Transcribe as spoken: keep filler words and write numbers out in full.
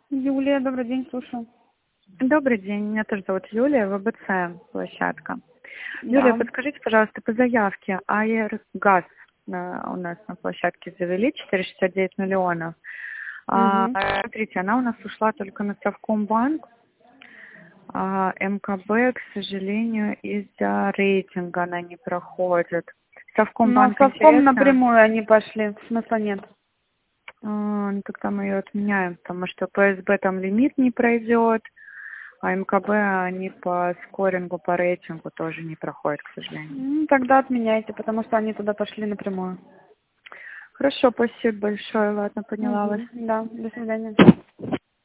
Юлия, добрый день, слушаю. Добрый день, меня тоже зовут Юлия, ВБЦ площадка. Юлия, Да. подскажите, пожалуйста, по заявке Аэргаз на, у нас на площадке завели четыреста шестьдесят девять миллионов. А, Угу. смотрите, она у нас ушла только на Совкомбанк, а МКБ, к сожалению, из-за рейтинга она не проходит. Но Совкомбанк совком интересно? напрямую они пошли, смысла нет. А, ну, тогда мы ее отменяем, потому что ПСБ там лимит не пройдет. А МКБ, они по скорингу, по рейтингу тоже не проходят, к сожалению. Ну, тогда отменяйте, потому что они туда пошли напрямую. Хорошо, спасибо большое. Ладно, поняла вас. Угу. Да, до свидания.